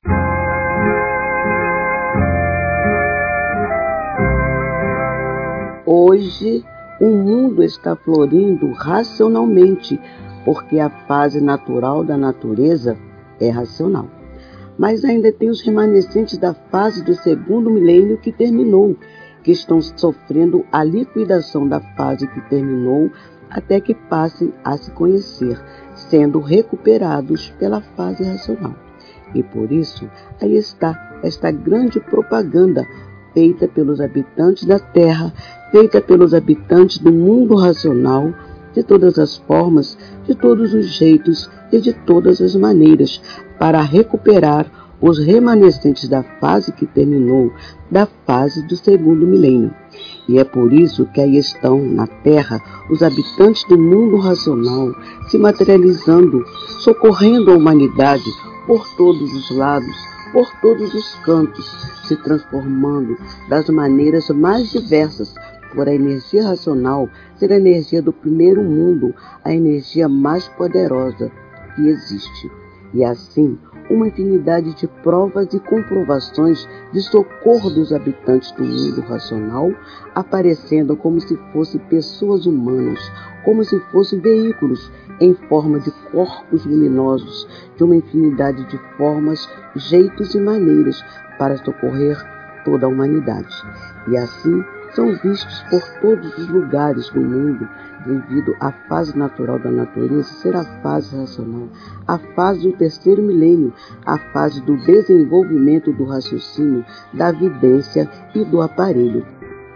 Hoje, o mundo está florindo racionalmente, porque a fase natural da natureza é racional. Mas ainda tem os remanescentes da fase do segundo milênio que terminou, que estão sofrendo a liquidação da fase que terminou até que passem a se conhecer, sendo recuperados pela fase racional. E por isso, aí está esta grande propaganda feita pelos habitantes da Terra, feita pelos habitantes do mundo racional, de todas as formas, de todos os jeitos e de todas as maneiras, para recuperar os remanescentes da fase que terminou, da fase do segundo milênio. E é por isso que aí estão na Terra os habitantes do mundo racional se materializando, socorrendo a humanidade por todos os lados, por todos os cantos, se transformando das maneiras mais diversas, por a energia racional ser a energia do primeiro mundo, a energia mais poderosa que existe. E assim, uma infinidade de provas e comprovações de socorro dos habitantes do mundo racional, aparecendo como se fossem pessoas humanas, como se fossem veículos em forma de corpos luminosos, de uma infinidade de formas, jeitos e maneiras para socorrer toda a humanidade. E assim são vistos por todos os lugares do mundo, devido à fase natural da natureza ser a fase racional, a fase do terceiro milênio, a fase do desenvolvimento do raciocínio, da vidência e do aparelho.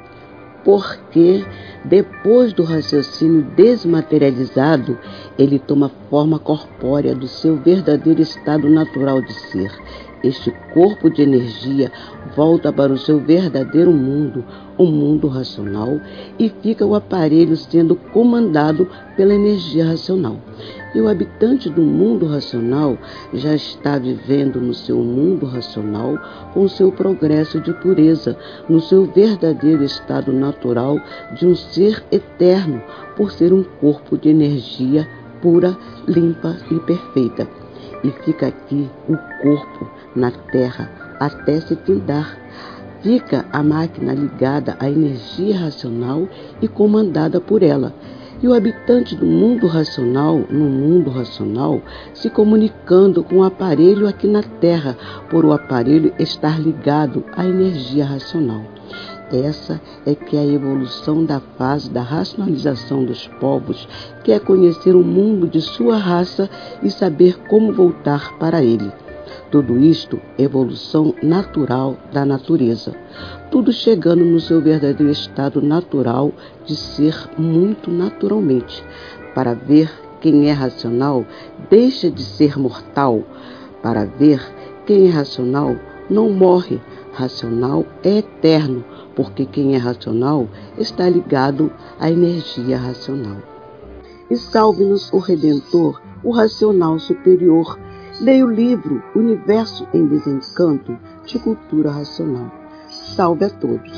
Porque depois do raciocínio desmaterializado, ele toma forma corpórea do seu verdadeiro estado natural de ser. Este corpo de energia volta para o seu verdadeiro mundo, o mundo racional, e fica o aparelho sendo comandado pela energia racional. E o habitante do mundo racional já está vivendo no seu mundo racional com o seu progresso de pureza, no seu verdadeiro estado natural de um ser eterno, por ser um corpo de energia pura, limpa e perfeita. E fica aqui o corpo na Terra até se findar. Fica a máquina ligada à energia racional e comandada por ela. E o habitante do mundo racional, no mundo racional, se comunicando com o aparelho aqui na Terra, por o aparelho estar ligado à energia racional. Essa é que é a evolução da fase da racionalização dos povos, que é conhecer o mundo de sua raça e saber como voltar para ele. Tudo isto é evolução natural da natureza. Tudo chegando no seu verdadeiro estado natural de ser muito naturalmente. Para ver quem é racional, deixa de ser mortal. Para ver quem é racional, não morre. Racional é eterno, porque quem é racional está ligado à energia racional. E salve-nos o Redentor, o racional superior. Leia o livro Universo em Desencanto, de Cultura Racional. Salve a todos.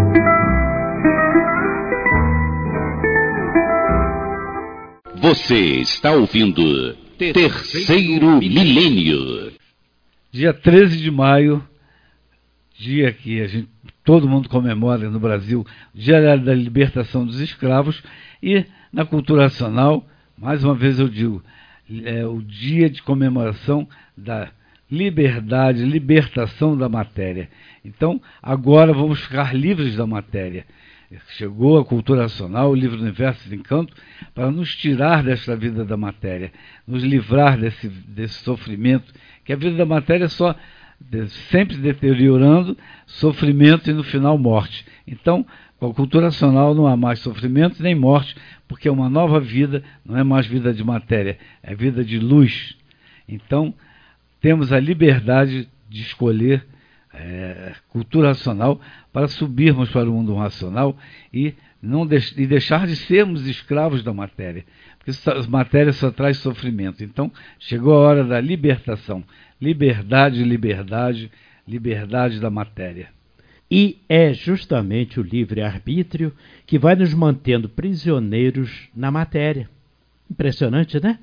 Você está ouvindo Terceiro Milênio. Dia treze de maio, dia que a gente, todo mundo comemora no Brasil, dia da libertação dos escravos, e na cultura racional, mais uma vez eu digo, é o dia de comemoração da liberdade, libertação da matéria. Então, agora vamos ficar livres da matéria. Chegou a cultura racional, o livro Universo de Encanto, para nos tirar desta vida da matéria, nos livrar desse, desse sofrimento, que a vida da matéria é só sempre deteriorando, sofrimento e no final morte. Então, com a cultura racional não há mais sofrimento nem morte, porque é uma nova vida, não é mais vida de matéria, é vida de luz. Então, temos a liberdade de escolher é, cultura racional para subirmos para o mundo racional e, não deix- e deixar de sermos escravos da matéria, porque a matéria só traz sofrimento. Então, chegou a hora da libertação. Liberdade, liberdade, liberdade da matéria. E é justamente o livre-arbítrio que vai nos mantendo prisioneiros na matéria. Impressionante, né?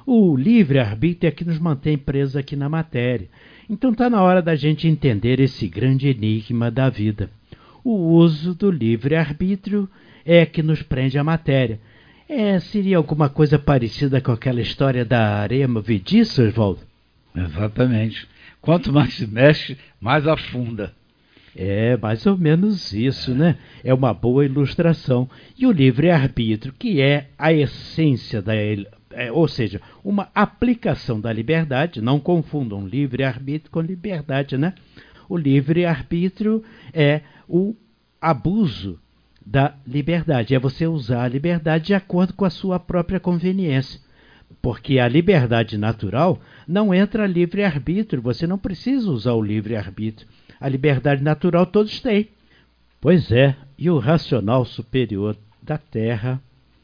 O livre-arbítrio é que nos mantém presos aqui na matéria. Então está na hora da gente entender esse grande enigma da vida. O uso do livre-arbítrio é que nos prende à matéria. É, seria alguma coisa parecida com aquela história da areia movediça, Oswaldo? Exatamente. Quanto mais se mexe, mais afunda. É mais ou menos isso, né? É uma boa ilustração. E o livre-arbítrio, que é a essência da... É, ou seja, uma aplicação da liberdade, não confundam livre-arbítrio com liberdade, né? O livre-arbítrio é o abuso da liberdade, é você usar a liberdade de acordo com a sua própria conveniência. Porque a liberdade natural não entra livre-arbítrio, você não precisa usar o livre-arbítrio. A liberdade natural todos têm. Pois é, e o racional superior da Terra,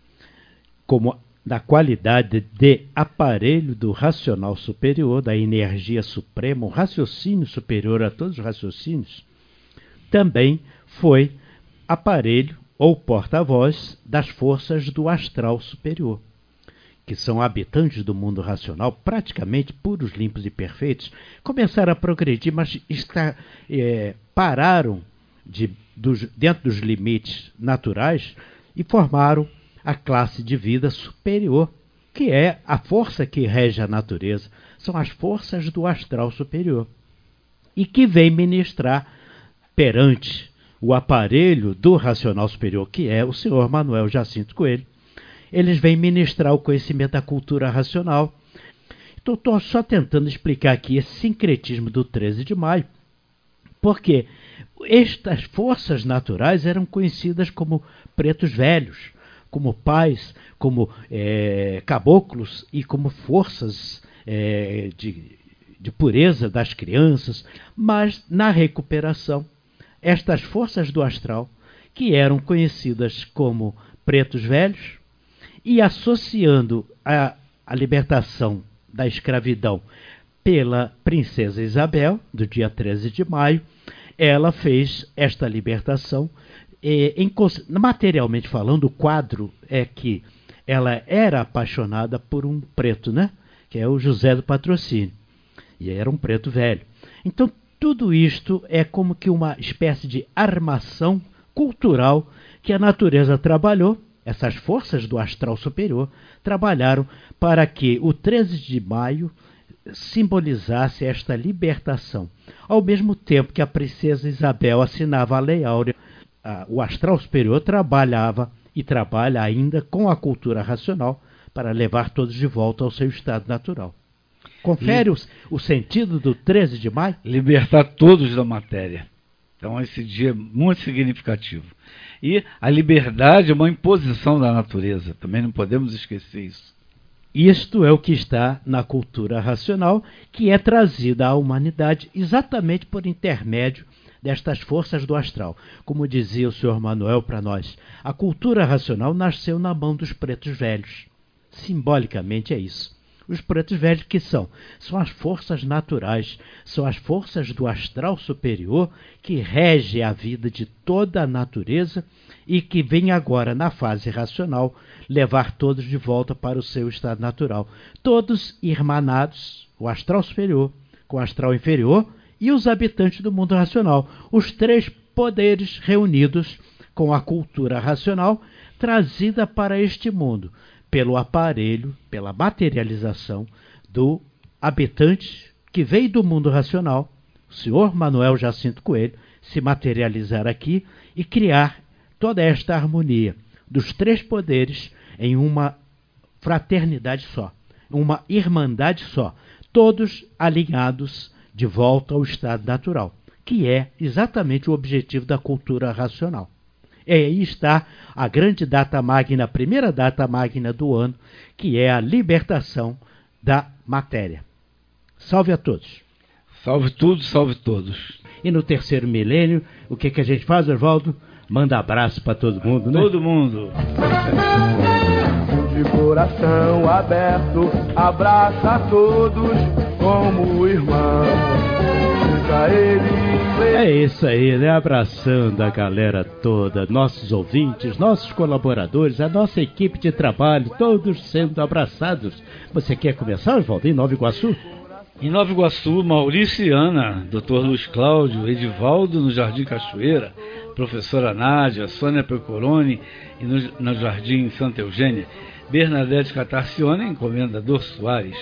como da qualidade de aparelho do racional superior, da energia suprema, o raciocínio superior a todos os raciocínios, também foi aparelho ou porta-voz das forças do astral superior, que são habitantes do mundo racional, praticamente puros, limpos e perfeitos, começaram a progredir, mas está, é, pararam de, dos, dentro dos limites naturais e formaram a classe de vida superior, que é a força que rege a natureza, são as forças do astral superior, e que vem ministrar perante o aparelho do racional superior, que é o senhor Manuel Jacinto Coelho. Eles vêm ministrar o conhecimento da cultura racional. Então, estou só tentando explicar aqui esse sincretismo do treze de maio, porque estas forças naturais eram conhecidas como pretos velhos, como pais, como é, caboclos e como forças é, de, de pureza das crianças, mas na recuperação, estas forças do astral, que eram conhecidas como pretos velhos, e associando a, a libertação da escravidão pela princesa Isabel, do dia treze de maio, ela fez esta libertação. E, em, materialmente falando, o quadro é que ela era apaixonada por um preto, né? Que é o José do Patrocínio, e era um preto velho. Então, tudo isto é como que uma espécie de armação cultural que a natureza trabalhou, essas forças do astral superior trabalharam para que o treze de maio simbolizasse esta libertação, ao mesmo tempo que a princesa Isabel assinava a Lei Áurea. O astral superior trabalhava e trabalha ainda com a cultura racional para levar todos de volta ao seu estado natural. Confere o, o sentido do treze de maio? Libertar todos da matéria. Então esse dia é muito significativo. E a liberdade é uma imposição da natureza, também não podemos esquecer isso. Isto é o que está na cultura racional, que é trazida à humanidade exatamente por intermédio destas forças do astral. Como dizia o senhor Manuel para nós, a cultura racional nasceu na mão dos pretos velhos. Simbolicamente é isso. Os pretos velhos que são? São as forças naturais, são as forças do astral superior que rege a vida de toda a natureza e que vem agora, na fase racional, levar todos de volta para o seu estado natural. Todos irmanados, o astral superior com o astral inferior e os habitantes do mundo racional. Os três poderes reunidos com a cultura racional trazida para este mundo pelo aparelho, pela materialização do habitante que veio do mundo racional, o senhor Manuel Jacinto Coelho, se materializar aqui e criar toda esta harmonia dos três poderes em uma fraternidade só, uma irmandade só, todos alinhados de volta ao estado natural, que é exatamente o objetivo da cultura racional. E aí está a grande data magna, a primeira data magna do ano, que é a libertação da matéria. Salve a todos. Salve tudo, salve todos. E no terceiro milênio, o que, que a gente faz, Oswaldo? Manda abraço para todo mundo, né? Todo mundo. De coração aberto, abraça a todos como irmão. pra ele. É isso aí, né? Abraçando a galera toda, nossos ouvintes, nossos colaboradores, a nossa equipe de trabalho, todos sendo abraçados. Você quer começar, Oswaldo, em Nova Iguaçu? Em Nova Iguaçu, Maurício e Ana, doutor Luiz Cláudio, Edivaldo no Jardim Cachoeira, professora Nádia, Sônia Pecoroni e no, no Jardim Santa Eugênia, Bernadette Catarcione, encomendador Soares.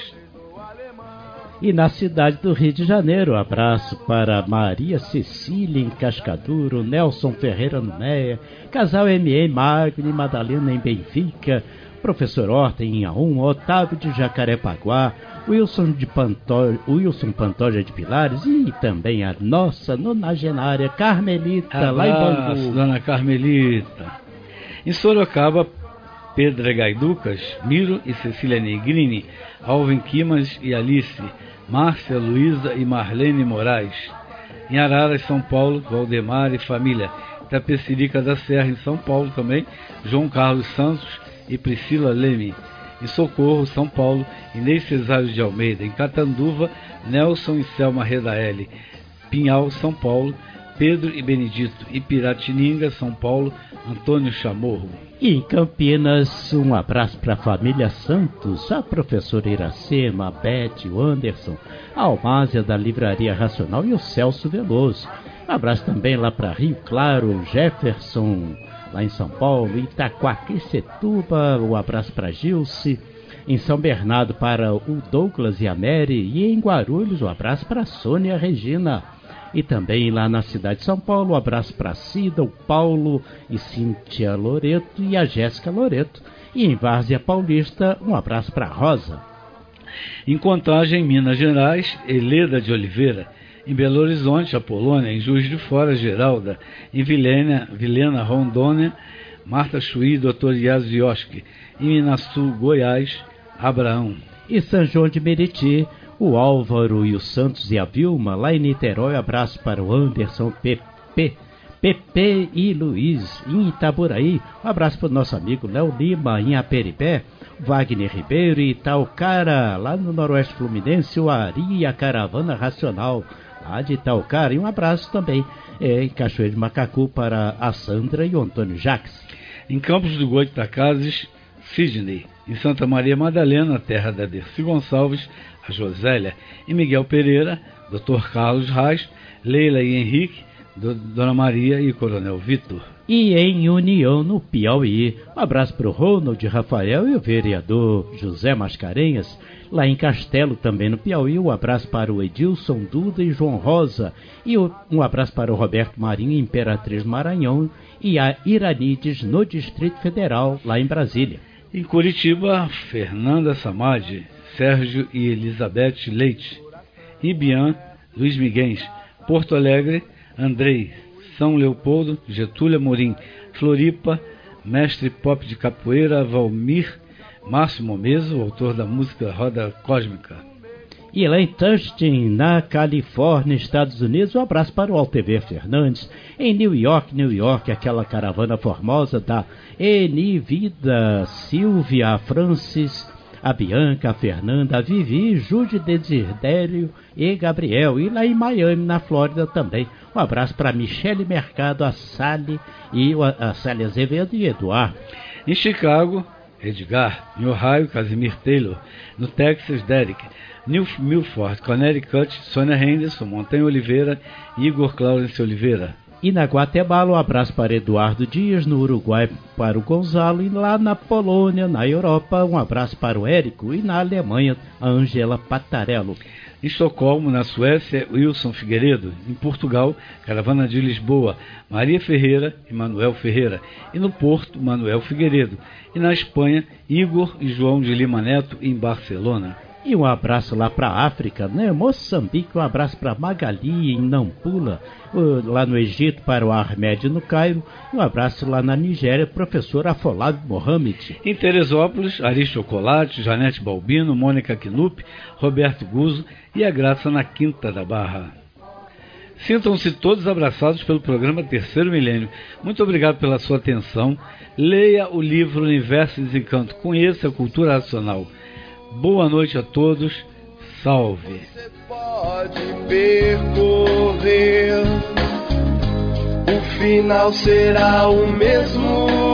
E na cidade do Rio de Janeiro, abraço para Maria Cecília em Cascaduro, Nelson Ferreira no Meia, Casal M E Magno e Madalena em Benfica, Professor Horta em Inhaúm, Otávio de Jacarepaguá, Wilson, de Pantoja, Wilson Pantoja de Pilares e também a nossa nonagenária Carmelita, abraço, lá em Bangu. Dona Carmelita. Em Sorocaba, Pedra Gaiducas, Miro e Cecília Negrini, Alvin Quimas e Alice, Márcia, Luísa e Marlene Moraes. Em Araras, São Paulo, Valdemar e família. Itapecerica da Serra, em São Paulo também, João Carlos Santos e Priscila Leme. Em Socorro, São Paulo, Inês Cesário de Almeida. Em Catanduva, Nelson e Selma Redaeli. Pinhal, São Paulo, Pedro e Benedito. E Piratininga, São Paulo, Antônio Chamorro. E em Campinas, um abraço para a família Santos, a professora Iracema, a Beth, o Anderson, a Almásia da Livraria Racional e o Celso Veloso. Um abraço também lá para Rio Claro, o Jefferson, lá em São Paulo, Itaquaquecetuba, um abraço para Gilce. Em São Bernardo para o Douglas e a Mary. E em Guarulhos, um abraço para a Sônia Regina. E também lá na cidade de São Paulo, um abraço para a Cida, o Paulo e Cíntia Loreto e a Jéssica Loreto. E em Várzea Paulista, um abraço para a Rosa. Em Contagem, Minas Gerais, Heleda de Oliveira. Em Belo Horizonte, Apolônia. Em Juiz de Fora, Geralda. Em Vilena, Vilena Rondônia, Marta Chuí, doutor Yazioski. Em Minaçu, Goiás, Abraão. E São João de Meriti, o Álvaro e o Santos e a Vilma. Lá em Niterói, abraço para o Anderson, Pepe, Pepe e Luiz. Em Itaboraí, um abraço para o nosso amigo Léo Lima. Em Aperibé, Wagner Ribeiro e Itaucara. Lá no Noroeste Fluminense, o Ari e a Caravana Racional, lá de Itaucara. E um abraço também é, em Cachoeiro de Macacu para a Sandra e o Antônio Jacques. Em Campos do Goitacazes, Sidney. Em Santa Maria Madalena, terra da Dercy Gonçalves, a Josélia. Em Miguel Pereira, doutor Carlos Reis, Leila e Henrique, do, Dona Maria e Coronel Vitor. E em União, no Piauí, um abraço para o Ronald Rafael e o vereador José Mascarenhas. Lá em Castelo, também no Piauí, um abraço para o Edilson Duda e João Rosa. E um abraço para o Roberto Marinho, Imperatriz do Maranhão, e a Iranides, no Distrito Federal, lá em Brasília. Em Curitiba, Fernanda Samadi, Sérgio e Elizabeth Leite. Ibian, Luiz Miguel. Porto Alegre, Andrei. São Leopoldo, Getúlio Amorim. Floripa, mestre pop de capoeira, Valmir. Márcio Momeso, autor da música Roda Cósmica. E lá em Tustin, na Califórnia, Estados Unidos, um abraço para o Altever Fernandes. Em New York, New York, aquela caravana formosa da Eni Vida, Silvia, a Francis, a Bianca, a Fernanda, a Vivi, Jude Desidério e Gabriel. E lá em Miami, na Flórida também, um abraço para Michele Mercado, a Sally, e a Sally Azevedo e Eduardo. Em Chicago, Edgar. Em Ohio, Casimir Taylor. No Texas, Derek. New Milford, Connecticut, Sônia Henderson, Montanha Oliveira e Igor Claudence Oliveira. E na Guatemala, um abraço para Eduardo Dias, no Uruguai para o Gonzalo, e lá na Polônia, na Europa, um abraço para o Érico, e na Alemanha, a Angela Patarello. Em Estocolmo, na Suécia, Wilson Figueiredo. Em Portugal, Caravana de Lisboa, Maria Ferreira e Manuel Ferreira. E no Porto, Manuel Figueiredo. E na Espanha, Igor e João de Lima Neto, em Barcelona. E um abraço lá para a África, né? Moçambique, um abraço para Magali, em Nampula, lá no Egito, para o Ahmed, no Cairo, e um abraço lá na Nigéria, professor Afolab Mohamed. Em Teresópolis, Ari Chocolate, Janete Balbino, Mônica Knupp, Roberto Guzzo e a Graça na Quinta da Barra. Sintam-se todos abraçados pelo programa Terceiro Milênio. Muito obrigado pela sua atenção. Leia o livro Universo e Desencanto. Conheça a cultura racional. Boa noite a todos, salve. Você pode percorrer, o final será o mesmo.